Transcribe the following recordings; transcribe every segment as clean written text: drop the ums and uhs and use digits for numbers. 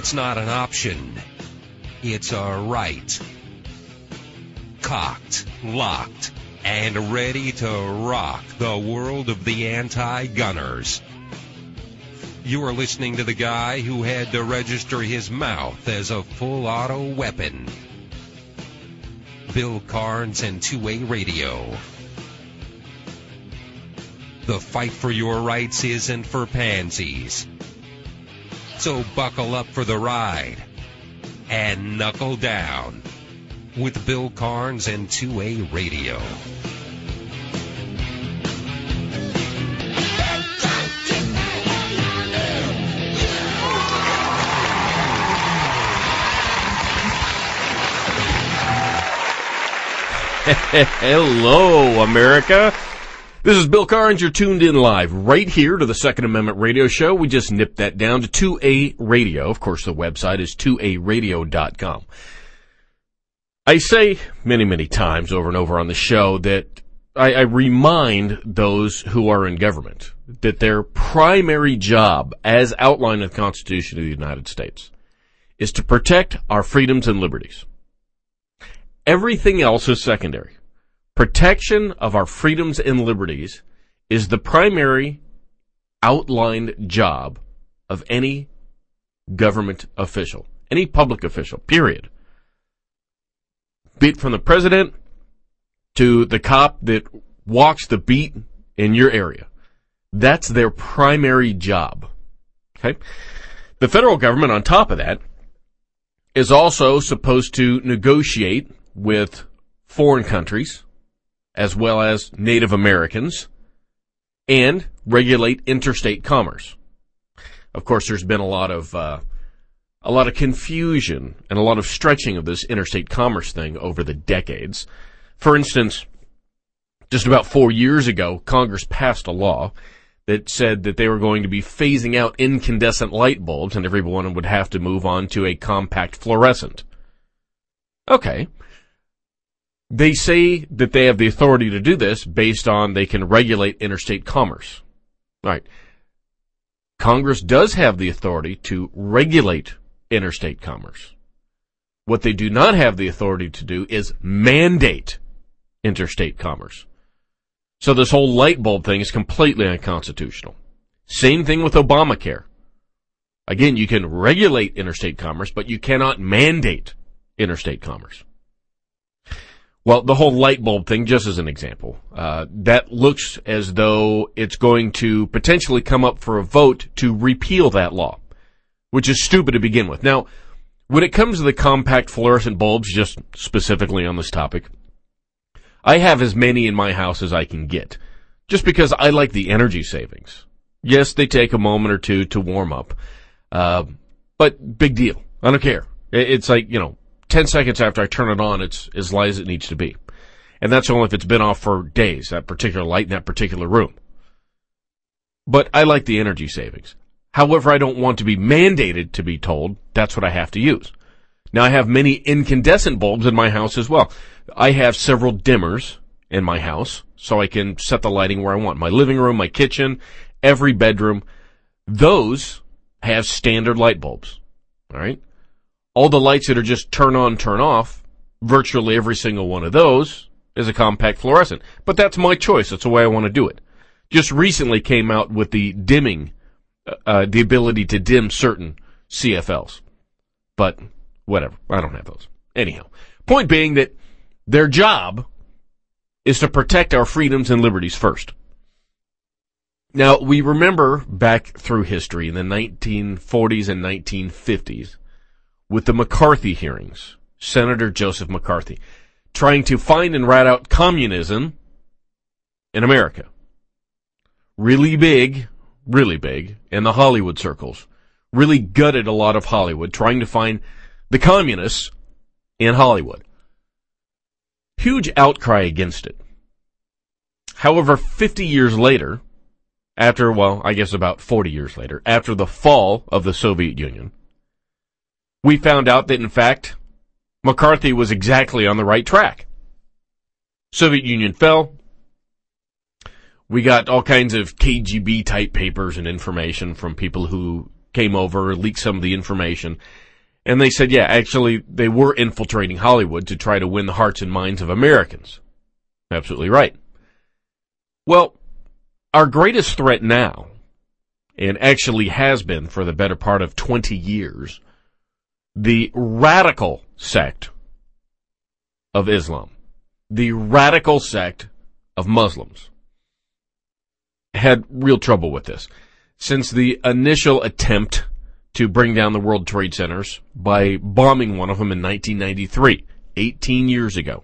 It's not an option. It's a right. Cocked, locked, and ready to rock the world of the anti-gunners. You are listening to the guy who had to register his mouth as a full auto weapon. Bill Carnes and 2A Radio. The fight for your rights isn't for pansies. So buckle up for the ride and knuckle down with Bill Carnes and 2A Radio. Hello, America. This is Bill Carnes. You're tuned in live right here to the Second Amendment Radio Show. We just nipped that down to 2A Radio. Of course, the website is 2aradio.com. I say many, many times over and over on the show that I remind those who are in government that their primary job, as outlined in the Constitution of the United States, is to protect our freedoms and liberties. Everything else is secondary. Protection of our freedoms and liberties is the primary outlined job of any government official, any public official, period. Be it from the president to the cop that walks the beat in your area. That's their primary job. Okay? The federal government, on top of that, is also supposed to negotiate with foreign countries, as well as Native Americans, and regulate interstate commerce. Of course, there's been a lot of confusion and a lot of stretching of this interstate commerce thing over the decades. For instance, just about 4 years ago, Congress passed a law that said that they were going to be phasing out incandescent light bulbs, and everyone would have to move on to a compact fluorescent. Okay. They say that they have the authority to do this based on they can regulate interstate commerce. All right. Congress does have the authority to regulate interstate commerce. What they do not have the authority to do is mandate interstate commerce. So this whole light bulb thing is completely unconstitutional. Same thing with Obamacare. Again, you can regulate interstate commerce, but you cannot mandate interstate commerce. Well, the whole light bulb thing, just as an example, that looks as though it's going to potentially come up for a vote to repeal that law, which is stupid to begin with. Now, when it comes to the compact fluorescent bulbs, just specifically on this topic, I have as many in my house as I can get, just because I like the energy savings. Yes, they take a moment or two to warm up, but big deal. I don't care. It's like, 10 seconds after I turn it on, it's as light as it needs to be. And that's only if it's been off for days, that particular light in that particular room. But I like the energy savings. However, I don't want to be mandated to be told that's what I have to use. Now, I have many incandescent bulbs in my house as well. I have several dimmers in my house, so I can set the lighting where I want. My living room, my kitchen, every bedroom. Those have standard light bulbs. All right? All the lights that are just turn on, turn off, virtually every single one of those is a compact fluorescent. But that's my choice. That's the way I want to do it. Just recently came out with the dimming, the ability to dim certain CFLs. But whatever. I don't have those. Anyhow, point being that their job is to protect our freedoms and liberties first. Now, we remember back through history in the 1940s and 1950s, with the McCarthy hearings, Senator Joseph McCarthy, trying to find and rat out communism in America. Really big in the Hollywood circles. Really gutted a lot of Hollywood, trying to find the communists in Hollywood. Huge outcry against it. However, 50 years later, about 40 years later, after the fall of the Soviet Union, we found out that, in fact, McCarthy was exactly on the right track. Soviet Union fell. We got all kinds of KGB-type papers and information from people who came over, leaked some of the information. And they said, yeah, actually, they were infiltrating Hollywood to try to win the hearts and minds of Americans. Absolutely right. Well, our greatest threat now, and actually has been for the better part of 20 years, the radical sect of Islam, the radical sect of Muslims, had real trouble with this. Since the initial attempt to bring down the World Trade Centers by bombing one of them in 1993, 18 years ago.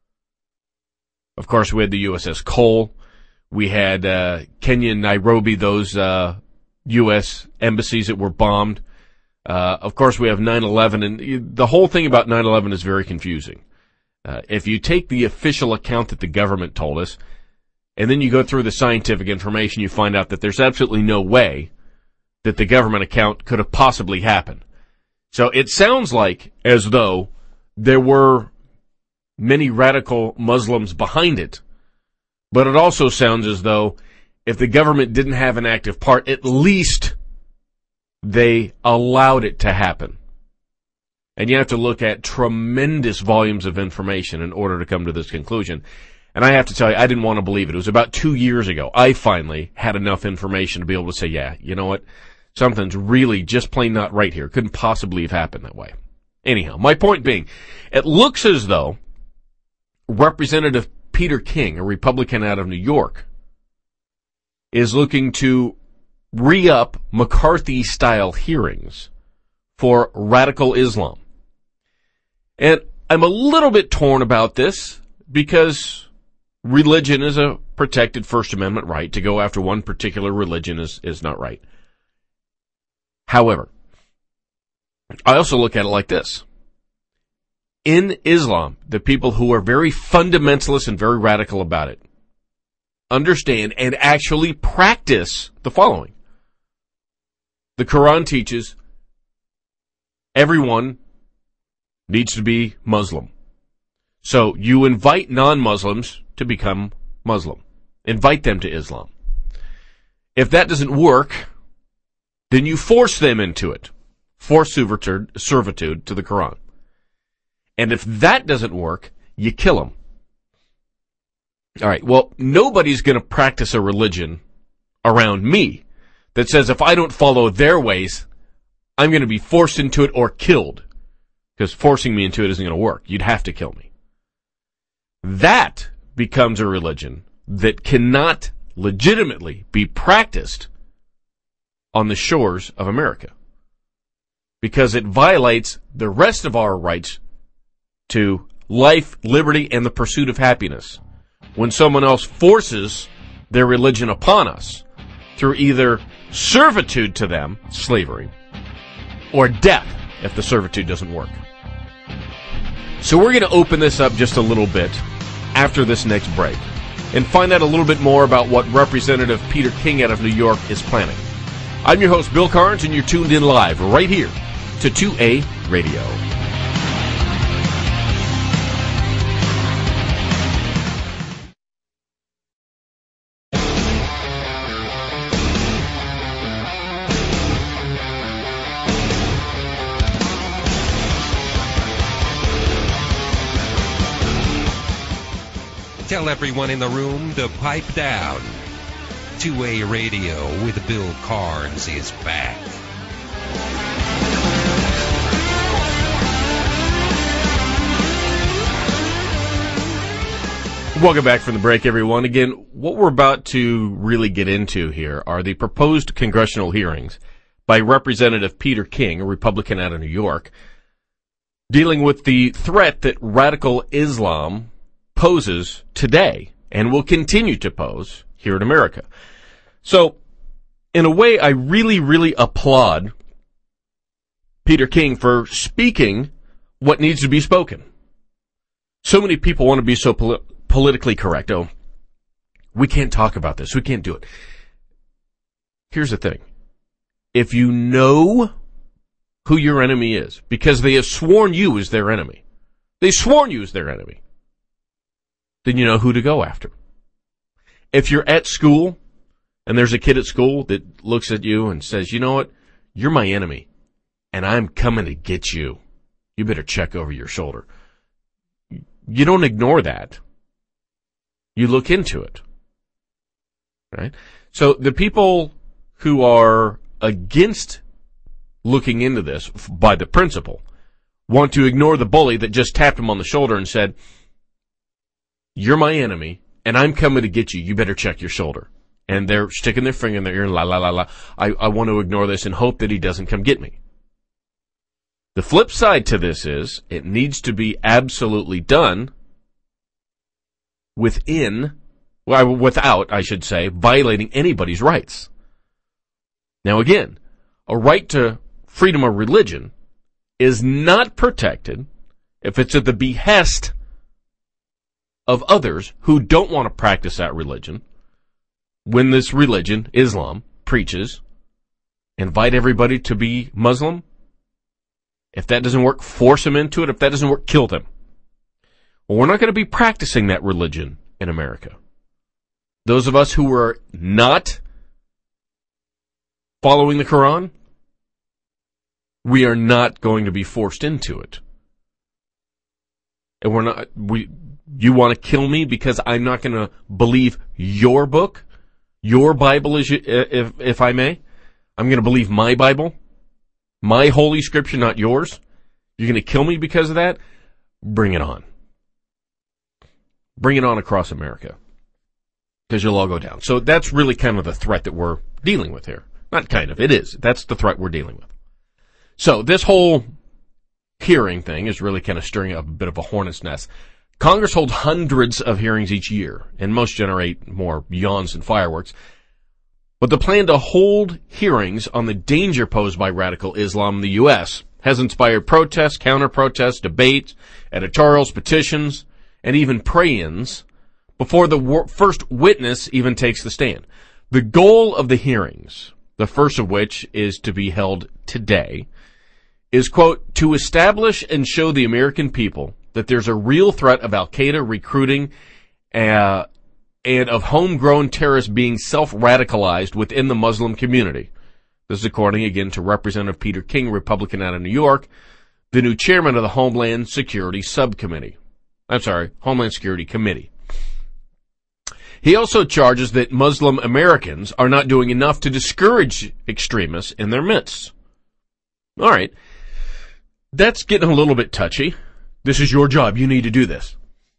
Of course, we had the USS Cole. We had Kenya and Nairobi, those U.S. embassies that were bombed. Of course, we have 9/11, and the whole thing about 9/11 is very confusing. If you take the official account that the government told us, and then you go through the scientific information, you find out that there's absolutely no way that the government account could have possibly happened. So it sounds like as though there were many radical Muslims behind it, but it also sounds as though if the government didn't have an active part, at least they allowed it to happen. And you have to look at tremendous volumes of information in order to come to this conclusion. And I have to tell you, I didn't want to believe it. It was about 2 years ago. I finally had enough information to be able to say, yeah, you know what? Something's really just plain not right here. Couldn't possibly have happened that way. Anyhow, my point being, it looks as though Representative Peter King, a Republican out of New York, is looking to re-up McCarthy-style hearings for radical Islam. And I'm a little bit torn about this because religion is a protected First Amendment right. To go after one particular religion is not right. However, I also look at it like this. In Islam, the people who are very fundamentalist and very radical about it understand and actually practice the following. The Quran teaches everyone needs to be Muslim. So you invite non-Muslims to become Muslim. Invite them to Islam. If that doesn't work, then you force them into it. Force servitude to the Quran. And if that doesn't work, you kill them. All right, well, nobody's going to practice a religion around me that says if I don't follow their ways, I'm going to be forced into it or killed. Because forcing me into it isn't going to work. You'd have to kill me. That becomes a religion that cannot legitimately be practiced on the shores of America. Because it violates the rest of our rights to life, liberty, and the pursuit of happiness. When someone else forces their religion upon us through either servitude to them, slavery, or death if the servitude doesn't work. So we're going to open this up just a little bit after this next break and find out a little bit more about what Representative Peter King out of New York is planning. I'm your host, Bill Carnes, and you're tuned in live right here to 2A Radio. Tell everyone in the room to pipe down. 2A Radio with Bill Carnes is back. Welcome back from the break, everyone. Again, what we're about to really get into here are the proposed congressional hearings by Representative Peter King, a Republican out of New York, dealing with the threat that radical Islam poses today and will continue to pose here in America. So, in a way, I really, really applaud Peter King for speaking what needs to be spoken. So many people want to be so politically correct. Oh, we can't talk about this. We can't do it. Here's the thing. If you know who your enemy is, because they have sworn you as their enemy, they've sworn you as their enemy, then you know who to go after. If you're at school and there's a kid at school that looks at you and says, you know what, you're my enemy, and I'm coming to get you. You better check over your shoulder. You don't ignore that. You look into it. Right? So the people who are against looking into this by the principle want to ignore the bully that just tapped him on the shoulder and said, you're my enemy, and I'm coming to get you. You better check your shoulder. And they're sticking their finger in their ear, la, la, la, la. I want to ignore this and hope that he doesn't come get me. The flip side to this is it needs to be absolutely done without, I should say, violating anybody's rights. Now again, a right to freedom of religion is not protected if it's at the behest of others who don't want to practice that religion. When this religion, Islam, preaches, invite everybody to be Muslim. If that doesn't work, force them into it. If that doesn't work, kill them. Well, we're not going to be practicing that religion in America. Those of us who are not following the Quran, we are not going to be forced into it. And you want to kill me because I'm not going to believe your book? Your Bible, if I may. I'm going to believe my Bible, my holy scripture, not yours. You're going to kill me because of that? Bring it on. Bring it on across America. Because you'll all go down. So that's really kind of the threat that we're dealing with here. Not kind of, it is. That's the threat we're dealing with. So this whole hearing thing is really kind of stirring up a bit of a hornet's nest. Congress holds hundreds of hearings each year, and most generate more yawns and fireworks. But the plan to hold hearings on the danger posed by radical Islam in the U.S. has inspired protests, counter-protests, debates, editorials, petitions, and even pray-ins before the first witness even takes the stand. The goal of the hearings, the first of which is to be held today, is, quote, to establish and show the American people that there's a real threat of Al-Qaeda recruiting and of homegrown terrorists being self-radicalized within the Muslim community. This is according, again, to Representative Peter King, Republican out of New York, the new chairman of the Homeland Security Committee. He also charges that Muslim Americans are not doing enough to discourage extremists in their midst. All right. That's getting a little bit touchy. This is your job. You need to do this.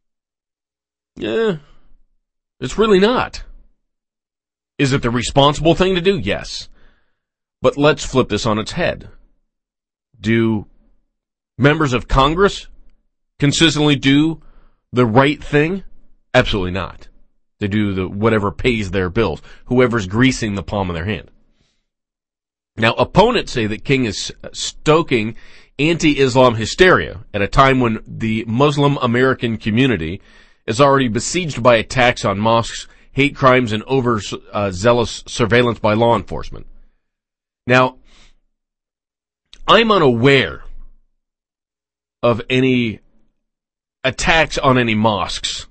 Yeah, it's really not. Is it the responsible thing to do? Yes. But let's flip this on its head. Do members of Congress consistently do the right thing? Absolutely not. They do whatever pays their bills, whoever's greasing the palm of their hand. Now, opponents say that King is stoking anti-Islam hysteria at a time when the Muslim American community is already besieged by attacks on mosques, hate crimes, and overzealous surveillance by law enforcement. Now, I'm unaware of any attacks on any mosques.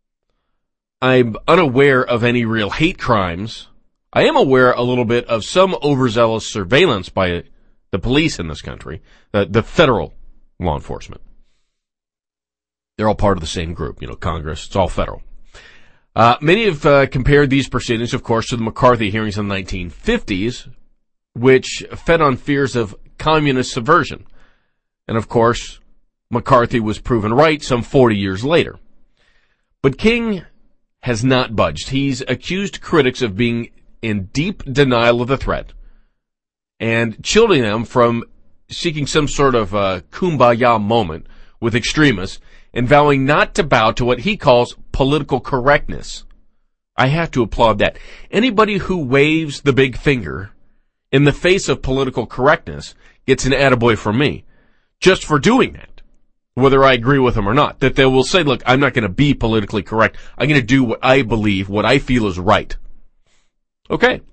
I'm unaware of any real hate crimes. I am aware a little bit of some overzealous surveillance by the police in this country, the federal law enforcement. They're all part of the same group, Congress. It's all federal. Many have compared these proceedings, of course, to the McCarthy hearings in the 1950s, which fed on fears of communist subversion. And, of course, McCarthy was proven right some 40 years later. But King has not budged. He's accused critics of being in deep denial of the threat and shielding them from seeking some sort of kumbaya moment with extremists and vowing not to bow to what he calls political correctness. I have to applaud that. Anybody who waves the big finger in the face of political correctness gets an attaboy from me just for doing that, whether I agree with them or not. That they will say, look, I'm not going to be politically correct. I'm going to do what I believe, what I feel is right. Okay.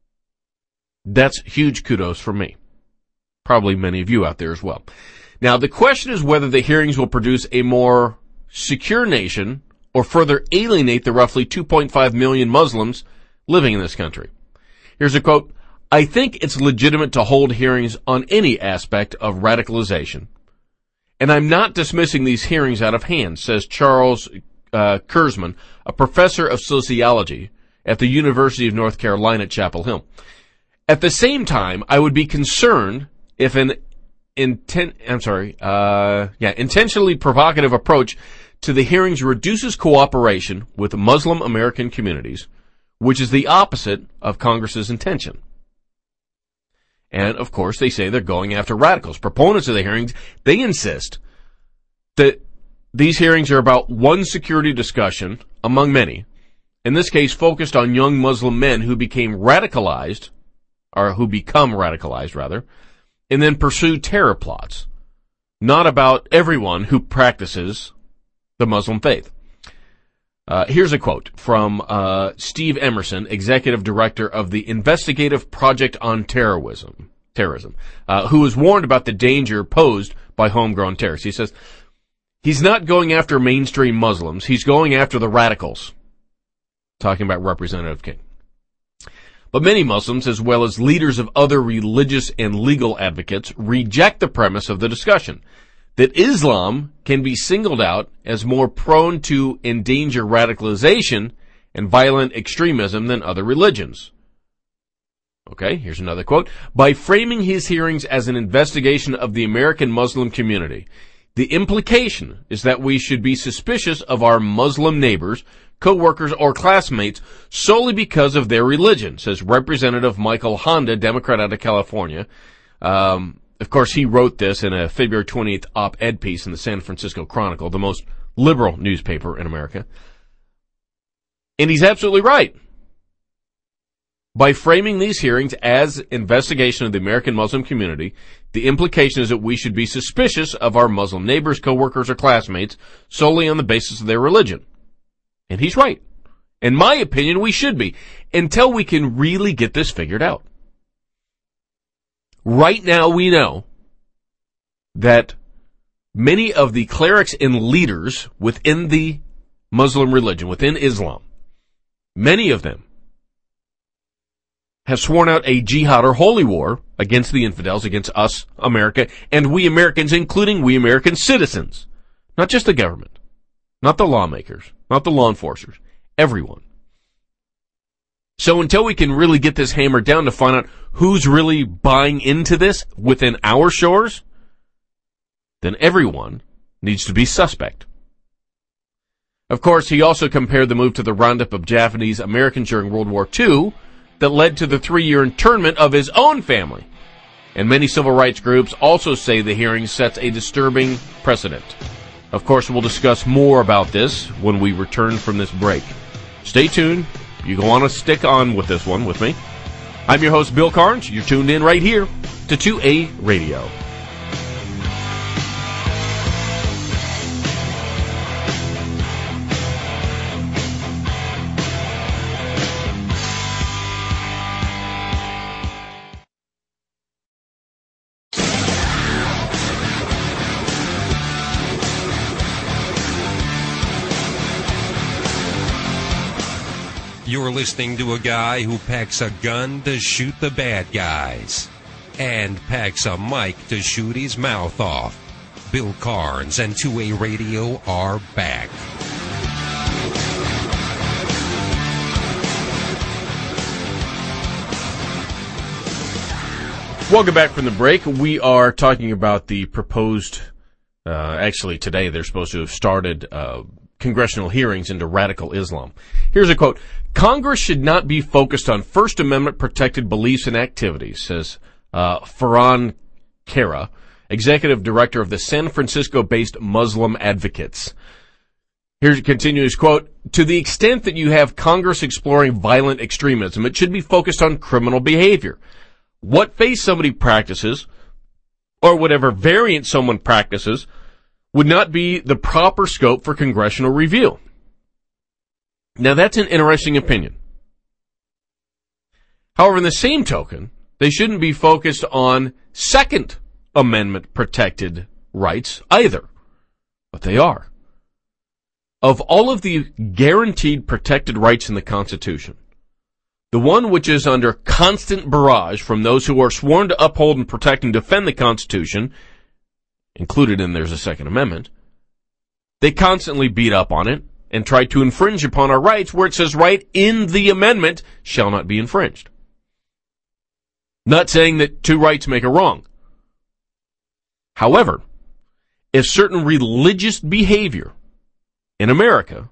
That's huge kudos for me. Probably many of you out there as well. Now, the question is whether the hearings will produce a more secure nation or further alienate the roughly 2.5 million Muslims living in this country. Here's a quote. I think it's legitimate to hold hearings on any aspect of radicalization. And I'm not dismissing these hearings out of hand, says Charles Kurzman, a professor of sociology at the University of North Carolina at Chapel Hill. At the same time, I would be concerned if an intentionally provocative approach to the hearings reduces cooperation with Muslim American communities, which is the opposite of Congress's intention. And, of course, they say they're going after radicals. Proponents of the hearings, they insist that these hearings are about one security discussion among many, in this case focused on young Muslim men who become radicalized, and then pursue terror plots, not about everyone who practices the Muslim faith. Here's a quote from Steve Emerson, executive director of the Investigative Project on Terrorism, who was warned about the danger posed by homegrown terrorists. He says, he's not going after mainstream Muslims, he's going after the radicals. Talking about Representative King. But many Muslims, as well as leaders of other religious and legal advocates, reject the premise of the discussion that Islam can be singled out as more prone to endanger radicalization and violent extremism than other religions. Okay, here's another quote. By framing his hearings as an investigation of the American Muslim community, the implication is that we should be suspicious of our Muslim neighbors, co-workers, or classmates solely because of their religion, says Representative Michael Honda, Democrat out of California. Of course, he wrote this in a February 20th op-ed piece in the San Francisco Chronicle, the most liberal newspaper in America. And he's absolutely right. By framing these hearings as investigation of the American Muslim community, the implication is that we should be suspicious of our Muslim neighbors, co-workers, or classmates solely on the basis of their religion. And he's right. In my opinion, we should be, until we can really get this figured out. Right now, we know that many of the clerics and leaders within the Muslim religion, within Islam, many of them have sworn out a jihad or holy war against the infidels, against us, America, and we Americans, including we American citizens. Not just the government, not the lawmakers, not the law enforcers, everyone. So until we can really get this hammered down to find out who's really buying into this within our shores, then everyone needs to be suspect. Of course, he also compared the move to the roundup of Japanese Americans during World War II that led to the 3-year internment of his own family. And many civil rights groups also say the hearing sets a disturbing precedent. Of course, we'll discuss more about this when we return from this break. Stay tuned. You're going to want to stick on with this one with me. I'm your host, Bill Carnes. You're tuned in right here to 2A Radio. You're listening to a guy who packs a gun to shoot the bad guys and packs a mic to shoot his mouth off. Bill Carnes and 2A Radio are back. Welcome back from the break. We are talking about the proposed, actually today they're supposed to have started congressional hearings into radical Islam. Here's a quote. Congress should not be focused on First Amendment protected beliefs and activities, says Farhan Kara, executive director of the San Francisco-based Muslim Advocates. Here's a continuous quote. To the extent that you have Congress exploring violent extremism, it should be focused on criminal behavior. What faith somebody practices, or whatever variant someone practices, would not be the proper scope for congressional review. Now, that's an interesting opinion. However, in the same token, they shouldn't be focused on Second Amendment protected rights either. But they are. Of all of the guaranteed protected rights in the Constitution, the one which is under constant barrage from those who are sworn to uphold and protect and defend the Constitution, included in there's a Second Amendment, they constantly beat up on it and try to infringe upon our rights where it says right in the amendment shall not be infringed. Not saying that two rights make a wrong. However, if certain religious behavior in America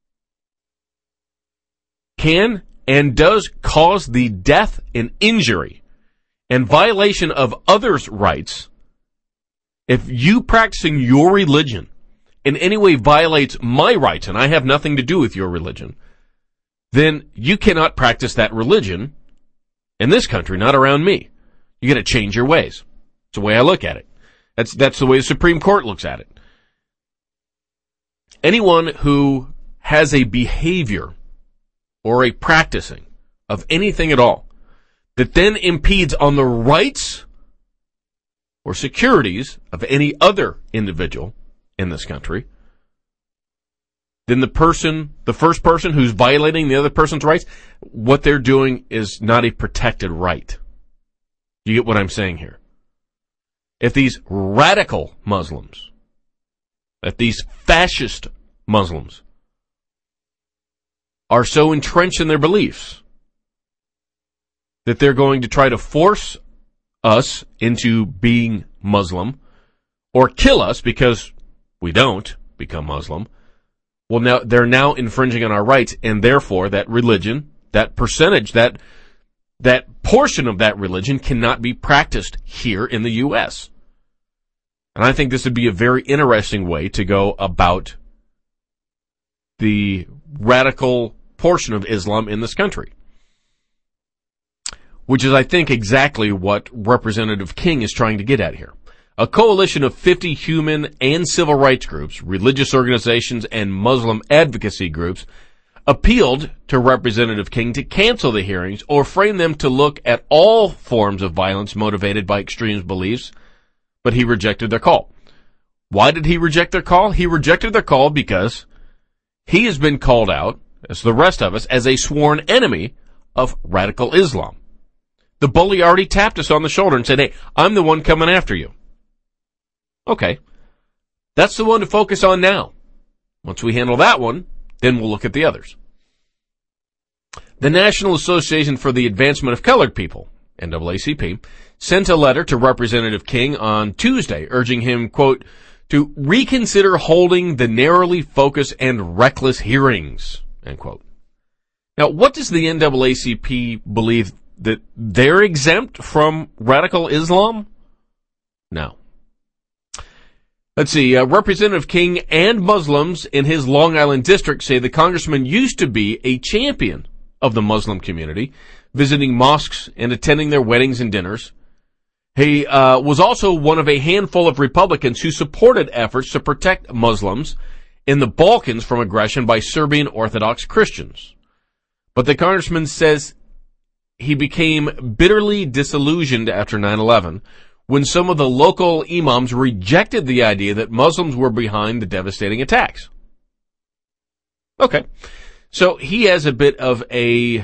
can and does cause the death and injury and violation of others' rights, if you practicing your religion in any way violates my rights, and I have nothing to do with your religion, then you cannot practice that religion in this country, not around me. You got to change your ways. That's the way I look at it. That's the way the Supreme Court looks at it. Anyone who has a behavior or a practicing of anything at all that then impedes on the rights or securities of any other individual in this country, then the first person who's violating the other person's rights, what they're doing is not a protected right. You get what I'm saying here? If these radical Muslims, if these fascist Muslims are so entrenched in their beliefs that they're going to try to force us into being Muslim or kill us because we don't become Muslim, well, now they're now infringing on our rights, and therefore that religion, that percentage, that portion of that religion cannot be practiced here in the U.S. And I think this would be a very interesting way to go about the radical portion of Islam in this country, which is, I think, exactly what Representative King is trying to get at here. A coalition of 50 human and civil rights groups, religious organizations, and Muslim advocacy groups appealed to Representative King to cancel the hearings or frame them to look at all forms of violence motivated by extremist beliefs, but he rejected their call. Why did he reject their call? He rejected their call because he has been called out, as the rest of us, as a sworn enemy of radical Islam. The bully already tapped us on the shoulder and said, hey, I'm the one coming after you. Okay. That's the one to focus on now. Once we handle that one, then we'll look at the others. The National Association for the Advancement of Colored People, NAACP, sent a letter to Representative King on Tuesday urging him, quote, to reconsider holding the narrowly focused and reckless hearings, end quote. Now, what does the NAACP believe, that they're exempt from radical Islam? No. Let's see, Representative King and Muslims in his Long Island district say the congressman used to be a champion of the Muslim community, visiting mosques and attending their weddings and dinners. He was also one of a handful of Republicans who supported efforts to protect Muslims in the Balkans from aggression by Serbian Orthodox Christians. But the congressman says he became bitterly disillusioned after 9/11, when some of the local imams rejected the idea that Muslims were behind the devastating attacks. Okay. So he has a bit of a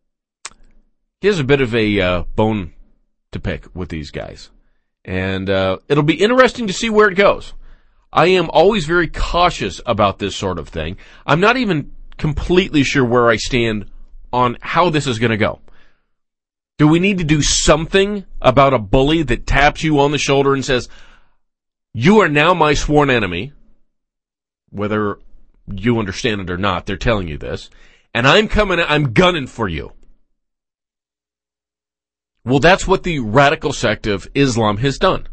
bone to pick with these guys. And it'll be interesting to see where it goes. I am always very cautious about this sort of thing. I'm not even completely sure where I stand on how this is going to go. Do we need to do something about a bully that taps you on the shoulder and says, you are now my sworn enemy, whether you understand it or not, they're telling you this, and I'm gunning for you. Well, that's what the radical sect of Islam has done.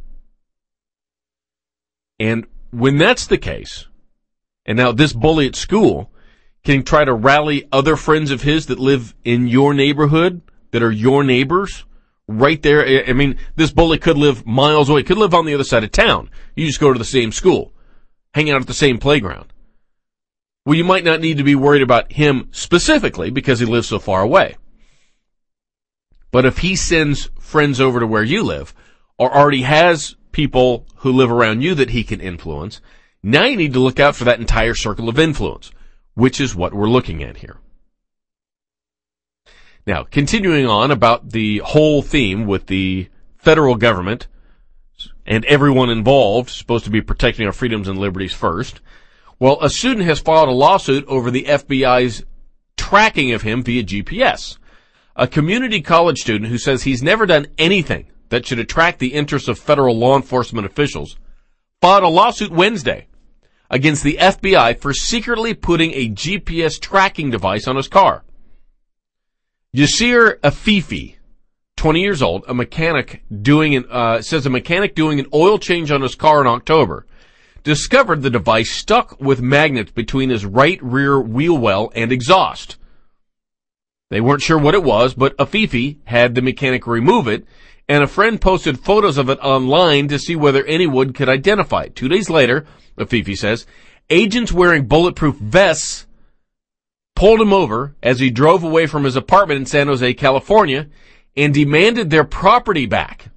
And when that's the case, and now this bully at school can try to rally other friends of his that live in your neighborhood, that are your neighbors, right there. I mean, this bully could live miles away, could live on the other side of town. You just go to the same school, hang out at the same playground. Well, you might not need to be worried about him specifically because he lives so far away. But if he sends friends over to where you live, or already has people who live around you that he can influence, now you need to look out for that entire circle of influence, which is what we're looking at here. Now, continuing on about the whole theme with the federal government and everyone involved supposed to be protecting our freedoms and liberties first. Well, a student has filed a lawsuit over the FBI's tracking of him via GPS. A community college student who says he's never done anything that should attract the interest of federal law enforcement officials filed a lawsuit Wednesday against the FBI for secretly putting a GPS tracking device on his car. Yasir Afifi, 20 years old, a mechanic doing an oil change on his car in October, discovered the device stuck with magnets between his right rear wheel well and exhaust. They weren't sure what it was, but Afifi had the mechanic remove it, and a friend posted photos of it online to see whether anyone could identify it. 2 days later, Afifi says, agents wearing bulletproof vests pulled him over as he drove away from his apartment in San Jose, California, and demanded their property back.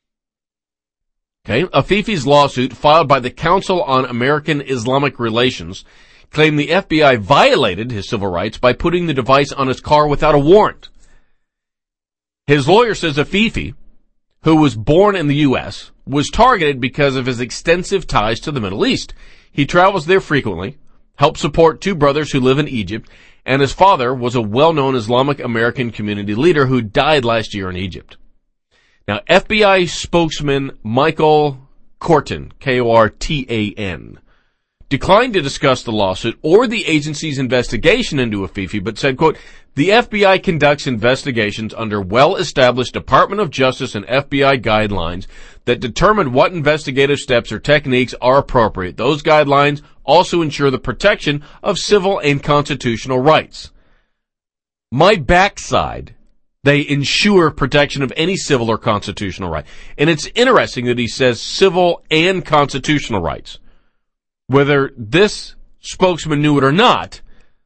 Okay, Afifi's lawsuit, filed by the Council on American Islamic Relations, claimed the FBI violated his civil rights by putting the device on his car without a warrant. His lawyer says Afifi, who was born in the U.S., was targeted because of his extensive ties to the Middle East. He travels there frequently, helps support two brothers who live in Egypt, and his father was a well-known Islamic American community leader who died last year in Egypt. Now, FBI spokesman Michael Kortan, Kortan, declined to discuss the lawsuit or the agency's investigation into Afifi, but said, quote, the FBI conducts investigations under well-established Department of Justice and FBI guidelines that determine what investigative steps or techniques are appropriate. Those guidelines also ensure the protection of civil and constitutional rights. My backside, they ensure protection of any civil or constitutional right. And it's interesting that he says civil and constitutional rights. Whether this spokesman knew it or not,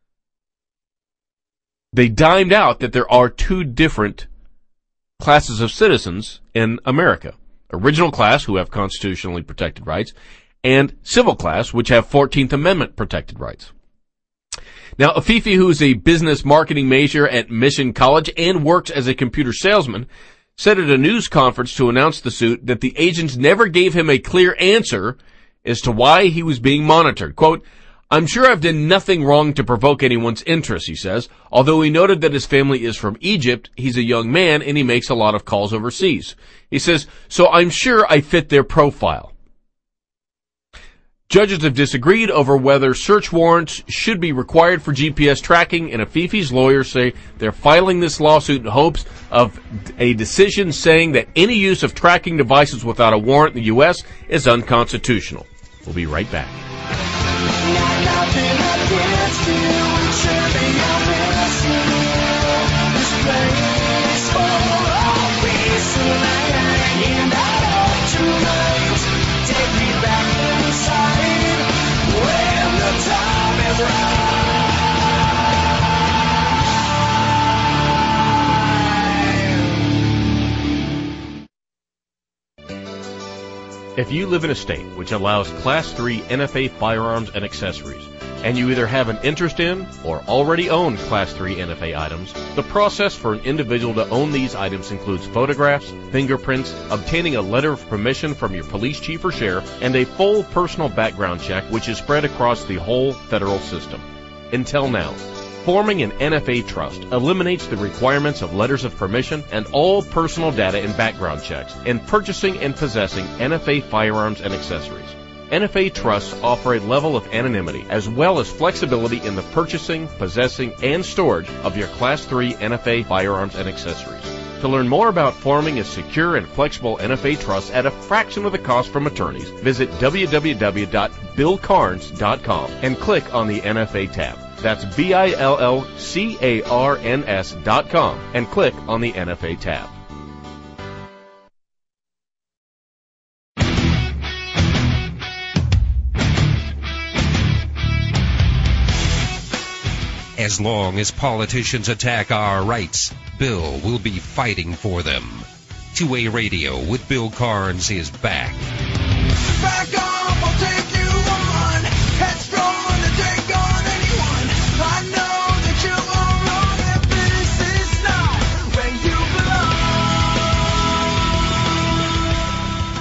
they dimed out that there are two different classes of citizens in America. Original class, who have constitutionally protected rights, and civil class, which have 14th Amendment protected rights. Now, Afifi, who is a business marketing major at Mission College and works as a computer salesman, said at a news conference to announce the suit that the agents never gave him a clear answer as to why he was being monitored. Quote, I'm sure I've done nothing wrong to provoke anyone's interest, he says. Although he noted that his family is from Egypt, he's a young man and he makes a lot of calls overseas. He says, so I'm sure I fit their profile. Judges have disagreed over whether search warrants should be required for GPS tracking, and Afifi's lawyers say they're filing this lawsuit in hopes of a decision saying that any use of tracking devices without a warrant in the U.S. is unconstitutional. We'll be right back. If you live in a state which allows Class 3 NFA firearms and accessories, and you either have an interest in or already own Class 3 NFA items, the process for an individual to own these items includes photographs, fingerprints, obtaining a letter of permission from your police chief or sheriff, and a full personal background check which is spread across the whole federal system. Until now, forming an NFA trust eliminates the requirements of letters of permission and all personal data and background checks in purchasing and possessing NFA firearms and accessories. NFA trusts offer a level of anonymity as well as flexibility in the purchasing, possessing, and storage of your Class 3 NFA firearms and accessories. To learn more about forming a secure and flexible NFA trust at a fraction of the cost from attorneys, visit www.billcarns.com and click on the NFA tab. That's BILLCARNS.com and click on the NFA tab. As long as politicians attack our rights, Bill will be fighting for them. 2A Radio with Bill Carnes is back. Back off, I'll take you on. Headstrong to take on anyone. I know that you are wrong, that this is not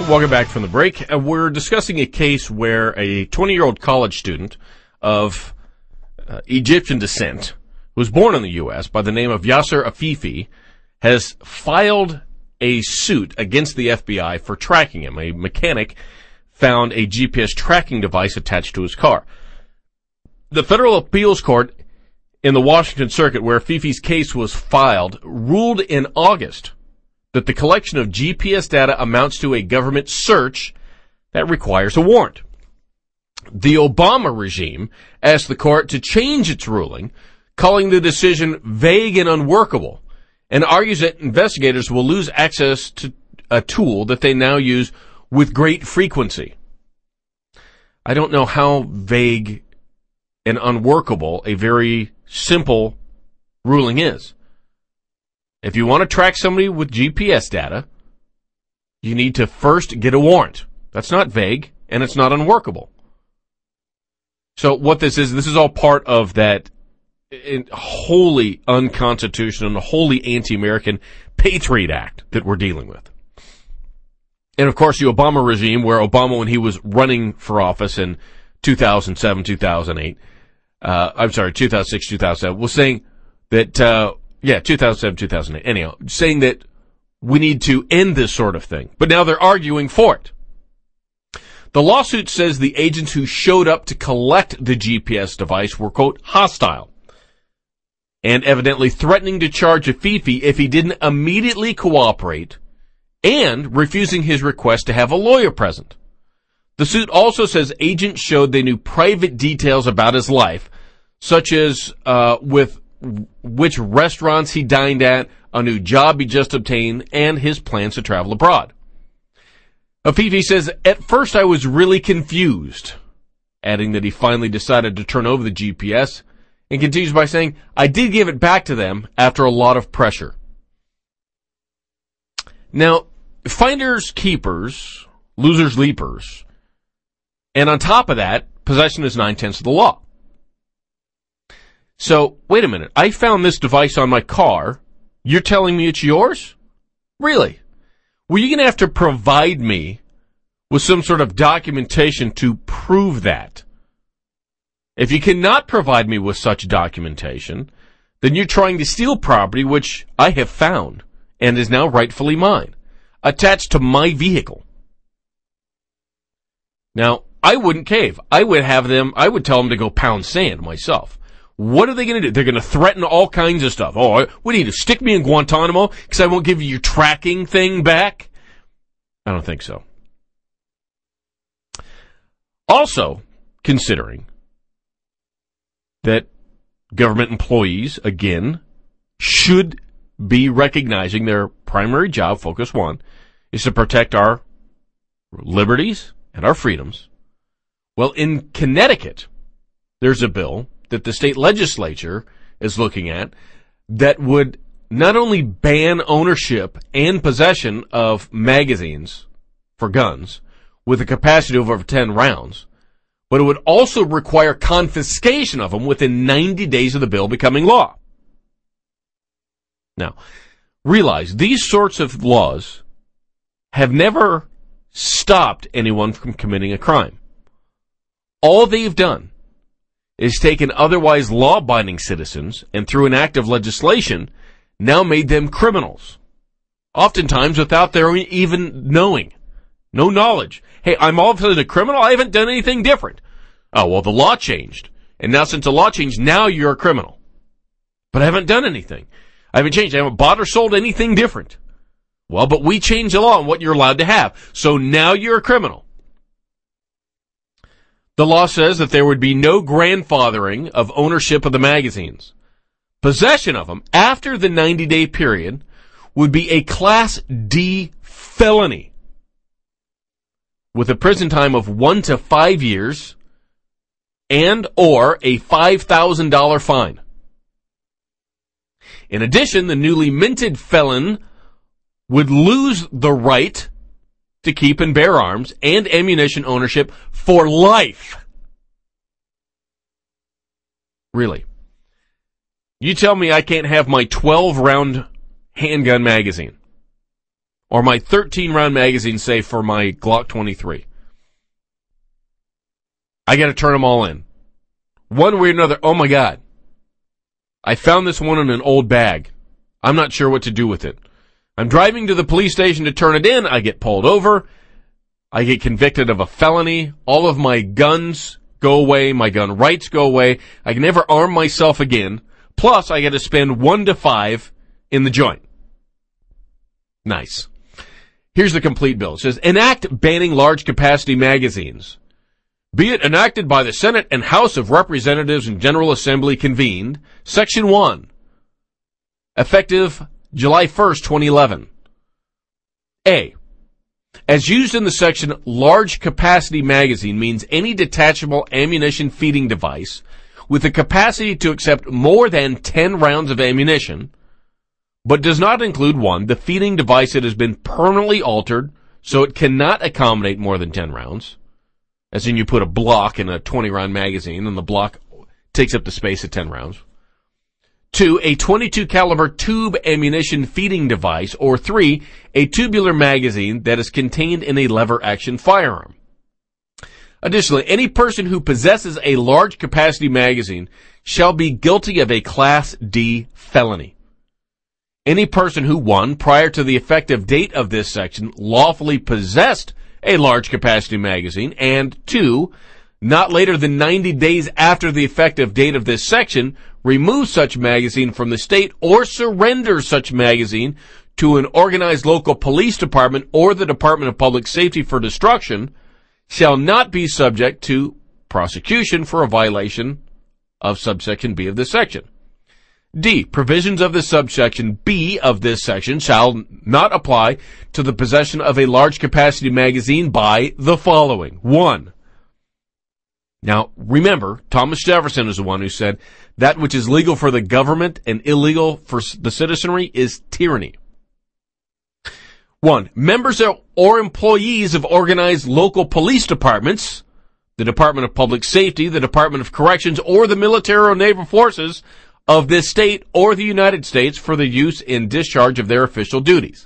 welcome back from the break. We're discussing a case where a 20-year-old college student of Egyptian descent, who was born in the U.S. by the name of Yasser Afifi, has filed a suit against the FBI for tracking him. A mechanic found a GPS tracking device attached to his car. The Federal Appeals Court in the Washington Circuit, where Afifi's case was filed, ruled in August that the collection of GPS data amounts to a government search that requires a warrant. The Obama regime asked the court to change its ruling, calling the decision vague and unworkable, and argues that investigators will lose access to a tool that they now use with great frequency. I don't know how vague and unworkable a very simple ruling is. If you want to track somebody with GPS data, you need to first get a warrant. That's not vague, and it's not unworkable. So what this is all part of that wholly unconstitutional and wholly anti-American Patriot Act that we're dealing with. And of course, the Obama regime, where Obama, when he was running for office in 2007, 2008, 2006, 2007, was saying that, 2007, 2008, anyhow, saying that we need to end this sort of thing. But now they're arguing for it. The lawsuit says the agents who showed up to collect the GPS device were, quote, hostile, and evidently threatening to charge Afifi if he didn't immediately cooperate, and refusing his request to have a lawyer present. The suit also says agents showed they knew private details about his life, such as with which restaurants he dined at, a new job he just obtained, and his plans to travel abroad. Afifi says, "At first I was really confused," adding that he finally decided to turn over the GPS, and continues by saying, "I did give it back to them after a lot of pressure." Now, finders keepers, losers leapers, and on top of that, possession is 9/10 of the law. So, wait a minute, I found this device on my car, you're telling me it's yours? Really? Well, you're going to have to provide me with some sort of documentation to prove that. If you cannot provide me with such documentation, then you're trying to steal property which I have found and is now rightfully mine, attached to my vehicle. Now, I wouldn't cave. I would tell them to go pound sand myself. What are they going to do? They're going to threaten all kinds of stuff. Oh, what do you do? Stick me in Guantanamo because I won't give you your tracking thing back? I don't think so. Also, considering that government employees, again, should be recognizing their primary job, focus one, is to protect our liberties and our freedoms. Well, in Connecticut, there's a bill that the state legislature is looking at that would not only ban ownership and possession of magazines for guns with a capacity of over 10 rounds, but it would also require confiscation of them within 90 days of the bill becoming law. Now, realize these sorts of laws have never stopped anyone from committing a crime. All they've done is taken otherwise law-abiding citizens and through an act of legislation now made them criminals, oftentimes without their even knowing. No knowledge. Hey, I'm all of a sudden a criminal? I haven't done anything different. Oh, well, the law changed. And now since the law changed, now you're a criminal. But I haven't done anything. I haven't changed. I haven't bought or sold anything different. Well, but we changed the law on what you're allowed to have. So now you're a criminal. The law says that there would be no grandfathering of ownership of the magazines. Possession of them after the 90-day period would be a Class D felony with a prison time of 1 to 5 years and or a $5,000 fine. In addition, the newly minted felon would lose the right to keep and bear arms and ammunition ownership for life. Really? You tell me I can't have my 12-round handgun magazine or my 13-round magazine, say, for my Glock 23. I got to turn them all in. One way or another, oh my God, I found this one in an old bag. I'm not sure what to do with it. I'm driving to the police station to turn it in. I get pulled over. I get convicted of a felony. All of my guns go away. My gun rights go away. I can never arm myself again. Plus, I got to spend 1 to 5 in the joint. Nice. Here's the complete bill. It says, enact banning large capacity magazines. Be it enacted by the Senate and House of Representatives and General Assembly convened, Section 1, effective July 1st, 2011. A. As used in the section, large capacity magazine means any detachable ammunition feeding device with the capacity to accept more than 10 rounds of ammunition, but does not include, 1, the feeding device that has been permanently altered so it cannot accommodate more than 10 rounds, as in you put a block in a 20-round magazine and the block takes up the space of 10 rounds. 2, a .22 caliber tube ammunition feeding device, or 3, a tubular magazine that is contained in a lever-action firearm. Additionally, any person who possesses a large capacity magazine shall be guilty of a Class D felony. Any person who, 1, prior to the effective date of this section, lawfully possessed a large capacity magazine, and 2, not later than 90 days after the effective date of this section, remove such magazine from the state or surrender such magazine to an organized local police department or the Department of Public Safety for destruction, shall not be subject to prosecution for a violation of subsection B of this section. D. Provisions of the subsection B of this section shall not apply to the possession of a large capacity magazine by the following. 1. Now, remember, Thomas Jefferson is the one who said, that which is legal for the government and illegal for the citizenry is tyranny. 1. Members or employees of organized local police departments, the Department of Public Safety, the Department of Corrections, or the military or naval forces of this state or the United States for the use in discharge of their official duties.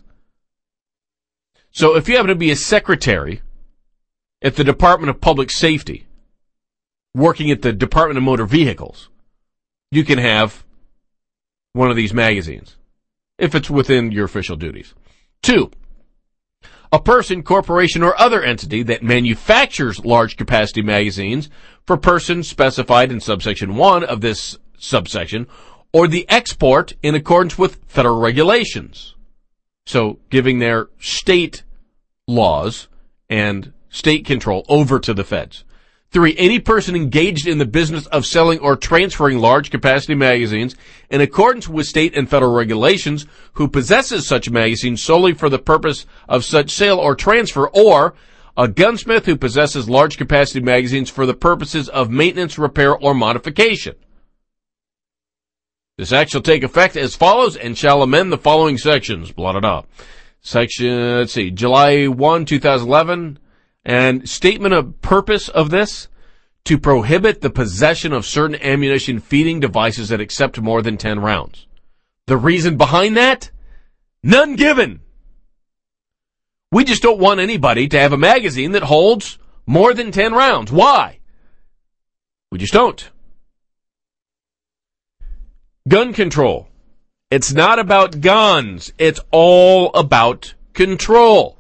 So if you happen to be a secretary at the Department of Public Safety, working at the Department of Motor Vehicles, you can have one of these magazines, if it's within your official duties. 2, a person, corporation, or other entity that manufactures large capacity magazines for persons specified in subsection 1 of this subsection, or the export in accordance with federal regulations. So, giving their state laws and state control over to the feds. 3, any person engaged in the business of selling or transferring large capacity magazines in accordance with state and federal regulations who possesses such magazines solely for the purpose of such sale or transfer, or a gunsmith who possesses large capacity magazines for the purposes of maintenance, repair, or modification. This act shall take effect as follows and shall amend the following sections. Blah, blah, blah. Section, July 1, 2011. And statement of purpose of this, to prohibit the possession of certain ammunition feeding devices that accept more than 10 rounds. The reason behind that? None given. We just don't want anybody to have a magazine that holds more than 10 rounds. Why? We just don't. Gun control. It's not about guns. It's all about control.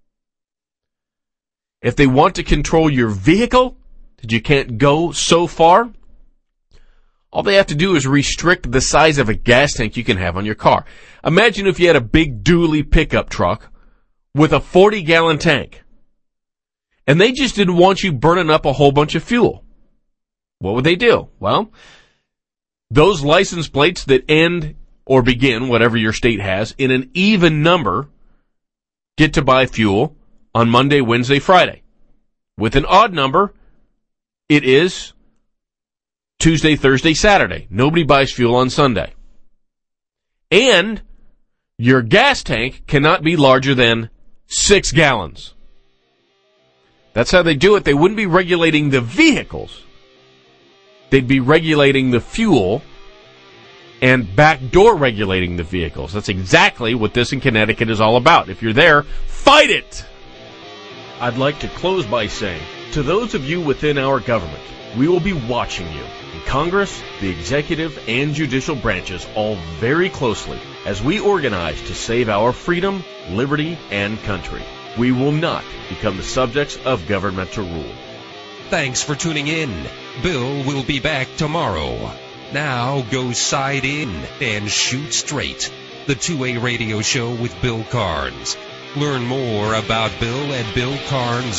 If they want to control your vehicle, that you can't go so far, all they have to do is restrict the size of a gas tank you can have on your car. Imagine if you had a big dually pickup truck with a 40-gallon tank, and they just didn't want you burning up a whole bunch of fuel. What would they do? Well, those license plates that end or begin, whatever your state has, in an even number, get to buy fuel on Monday, Wednesday, Friday. With an odd number, it is Tuesday, Thursday, Saturday. Nobody buys fuel on Sunday. And your gas tank cannot be larger than 6 gallons. That's how they do it. They wouldn't be regulating the vehicles. They'd be regulating the fuel and backdoor regulating the vehicles. That's exactly what this in Connecticut is all about. If you're there, fight it! I'd like to close by saying, to those of you within our government, we will be watching you, in Congress, the executive, and judicial branches, all very closely, as we organize to save our freedom, liberty, and country. We will not become the subjects of governmental rule. Thanks for tuning in. Bill will be back tomorrow. Now go side in and shoot straight. The 2A Radio Show with Bill Carnes. Learn more about Bill at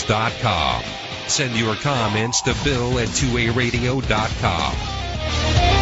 BillCarnes.com. Send your comments to Bill at 2ARadio.com.